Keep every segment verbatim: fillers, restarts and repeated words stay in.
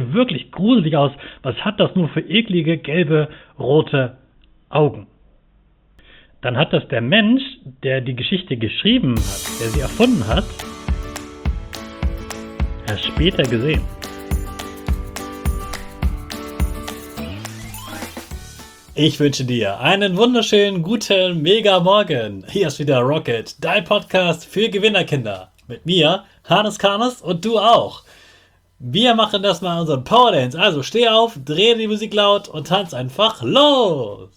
ja wirklich gruselig aus. Was hat das nur für eklige, gelbe, rote Augen? Dann hat das der Mensch, der die Geschichte geschrieben hat, der sie erfunden hat, erst später gesehen. Ich wünsche dir einen wunderschönen, guten, mega Morgen. Hier ist wieder Rocket, dein Podcast für Gewinnerkinder. Mit mir, Hannes Karnes, und du auch. Wir machen das mal unseren Power Dance. Also steh auf, dreh die Musik laut und tanz einfach los.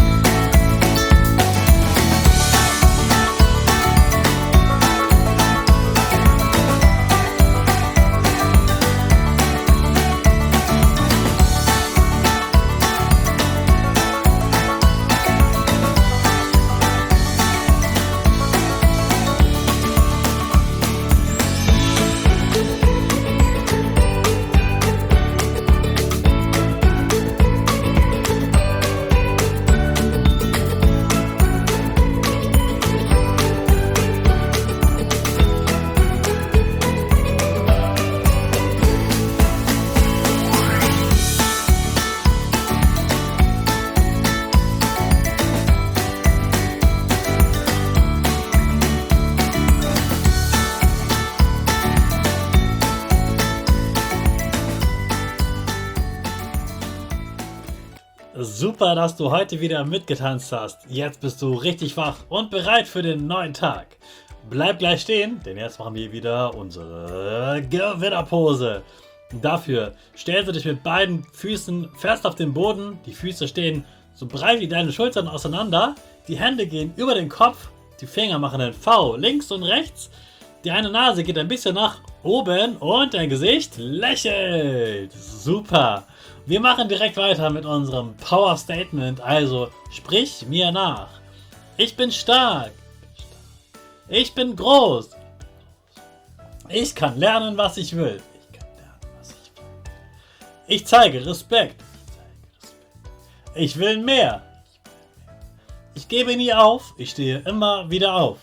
Super, dass du heute wieder mitgetanzt hast. Jetzt bist du richtig wach und bereit für den neuen Tag. Bleib gleich stehen, denn jetzt machen wir wieder unsere Gewinnerpose. Dafür stellst du dich mit beiden Füßen fest auf den Boden. Die Füße stehen so breit wie deine Schultern auseinander. Die Hände gehen über den Kopf. Die Finger machen einen V links und rechts. Deine Nase geht ein bisschen nach oben und dein Gesicht lächelt. Super. Wir machen direkt weiter mit unserem Power Statement, also sprich mir nach. Ich bin stark. Ich bin groß. Ich kann lernen, was ich will. Ich kann lernen, was ich will. Ich zeige Respekt. Ich will mehr. Ich gebe nie auf. Ich stehe immer wieder auf.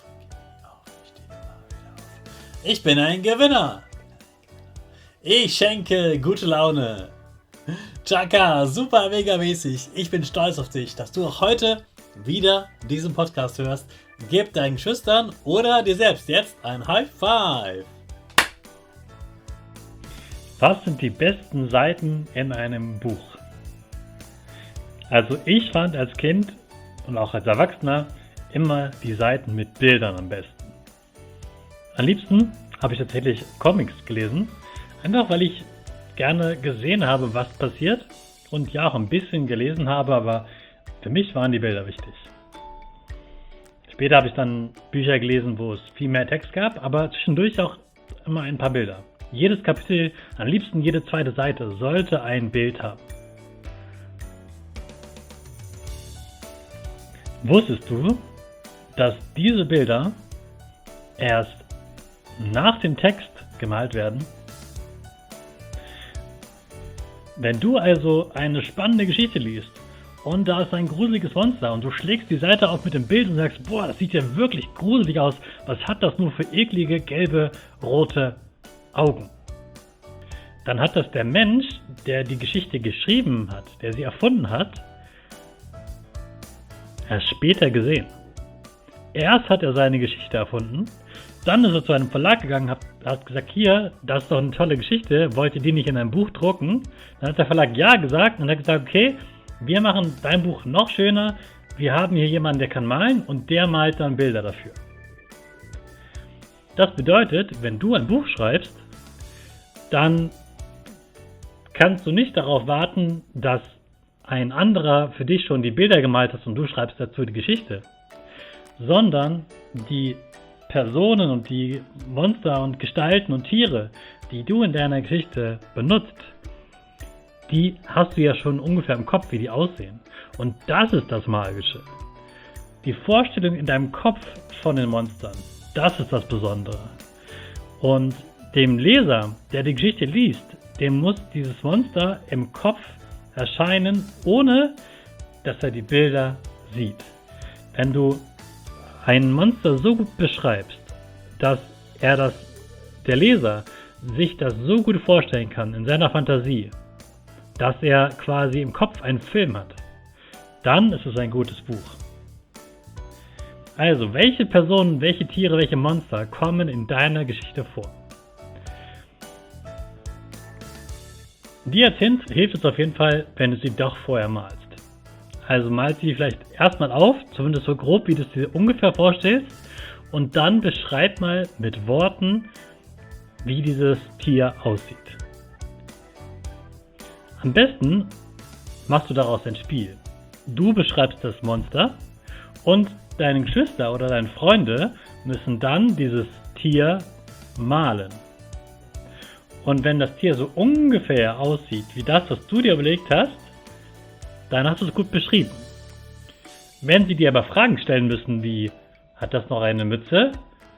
Ich bin ein Gewinner. Ich schenke gute Laune. Chaka, super mega mäßig. Ich bin stolz auf dich, dass du auch heute wieder diesen Podcast hörst. Gib deinen Schüchtern oder dir selbst jetzt ein High Five. Was sind die besten Seiten in einem Buch? Also ich fand als Kind und auch als Erwachsener immer die Seiten mit Bildern am besten. Am liebsten habe ich tatsächlich Comics gelesen, einfach weil ich gerne gesehen habe, was passiert und ja auch ein bisschen gelesen habe, aber für mich waren die Bilder wichtig. Später habe ich dann Bücher gelesen, wo es viel mehr Text gab, aber zwischendurch auch immer ein paar Bilder. Jedes Kapitel, am liebsten jede zweite Seite, sollte ein Bild haben. Wusstest du, dass diese Bilder erst nach dem Text gemalt werden? Wenn du also eine spannende Geschichte liest und da ist ein gruseliges Monster und du schlägst die Seite auf mit dem Bild und sagst, boah, das sieht ja wirklich gruselig aus, was hat das nur für eklige, gelbe, rote Augen? Dann hat das der Mensch, der die Geschichte geschrieben hat, der sie erfunden hat, erst später gesehen. Erst hat er seine Geschichte erfunden, dann ist er zu einem Verlag gegangen, hat, hat gesagt, hier, das ist doch eine tolle Geschichte, wollt ihr die nicht in ein Buch drucken? Dann hat der Verlag ja gesagt und hat gesagt, okay, wir machen dein Buch noch schöner, wir haben hier jemanden, der kann malen und der malt dann Bilder dafür. Das bedeutet, wenn du ein Buch schreibst, dann kannst du nicht darauf warten, dass ein anderer für dich schon die Bilder gemalt hat und du schreibst dazu die Geschichte, sondern die Personen und die Monster und Gestalten und Tiere, die du in deiner Geschichte benutzt, die hast du ja schon ungefähr im Kopf, wie die aussehen. Und das ist das Magische. Die Vorstellung in deinem Kopf von den Monstern, das ist das Besondere. Und dem Leser, der die Geschichte liest, dem muss dieses Monster im Kopf erscheinen, ohne dass er die Bilder sieht. Wenn du ein Monster so gut beschreibst, dass er das, der Leser, sich das so gut vorstellen kann in seiner Fantasie, dass er quasi im Kopf einen Film hat, dann ist es ein gutes Buch. Also, welche Personen, welche Tiere, welche Monster kommen in deiner Geschichte vor? Dir als Hint hilft es auf jeden Fall, wenn du sie doch vorher malst. Also mal sie vielleicht erstmal auf, zumindest so grob, wie du es dir ungefähr vorstellst, und dann beschreib mal mit Worten, wie dieses Tier aussieht. Am besten machst du daraus ein Spiel. Du beschreibst das Monster und deine Geschwister oder deine Freunde müssen dann dieses Tier malen. Und wenn das Tier so ungefähr aussieht wie das, was du dir überlegt hast, dann hast du es gut beschrieben. Wenn sie dir aber Fragen stellen müssen wie, hat das noch eine Mütze?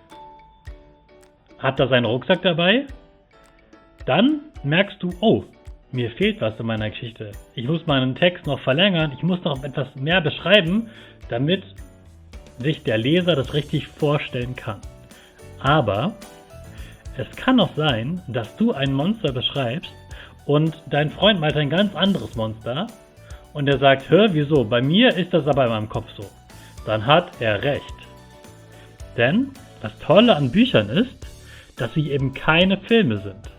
Hat das einen Rucksack dabei? Dann merkst du, oh, mir fehlt was in meiner Geschichte. Ich muss meinen Text noch verlängern, ich muss noch etwas mehr beschreiben, damit sich der Leser das richtig vorstellen kann. Aber es kann auch sein, dass du ein Monster beschreibst und dein Freund malt ein ganz anderes Monster und er sagt, hör, wieso? Bei mir ist das aber in meinem Kopf so. Dann hat er recht. Denn das Tolle an Büchern ist, dass sie eben keine Filme sind.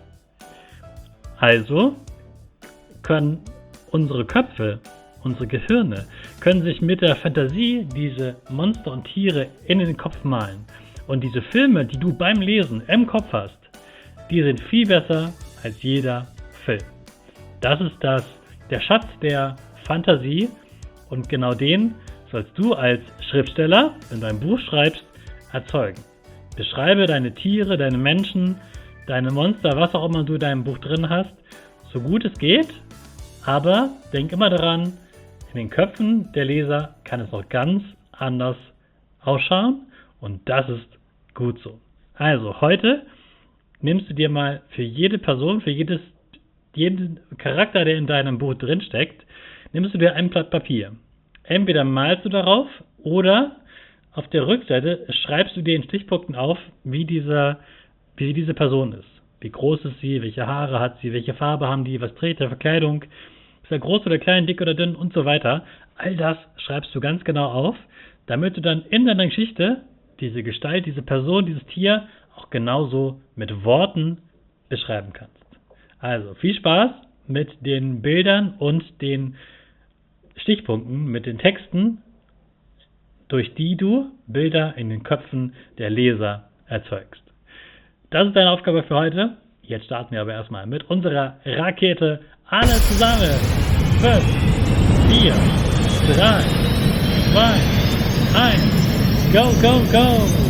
Also können unsere Köpfe, unsere Gehirne, können sich mit der Fantasie diese Monster und Tiere in den Kopf malen. Und diese Filme, die du beim Lesen im Kopf hast, die sind viel besser als jeder Film. Das ist das, der Schatz der Fantasie und genau den sollst du als Schriftsteller, wenn du ein Buch schreibst, erzeugen. Beschreibe deine Tiere, deine Menschen, deine Monster, was auch immer du in deinem Buch drin hast, so gut es geht, aber denk immer daran, in den Köpfen der Leser kann es noch ganz anders ausschauen und das ist gut so. Also heute nimmst du dir mal für jede Person, für jedes, jeden Charakter, der in deinem Buch drin steckt, nimmst du dir ein Blatt Papier. Entweder malst du darauf oder auf der Rückseite schreibst du dir in Stichpunkten auf, wie, dieser, wie diese Person ist. Wie groß ist sie, welche Haare hat sie, welche Farbe haben die, was trägt der Verkleidung, ist er groß oder klein, dick oder dünn und so weiter. All das schreibst du ganz genau auf, damit du dann in deiner Geschichte diese Gestalt, diese Person, dieses Tier auch genauso mit Worten beschreiben kannst. Also viel Spaß mit den Bildern und den Stichpunkten, mit den Texten, durch die du Bilder in den Köpfen der Leser erzeugst. Das ist deine Aufgabe für heute. Jetzt starten wir aber erstmal mit unserer Rakete. Alle zusammen. fünf, vier, drei, zwei, eins. Go, go, go!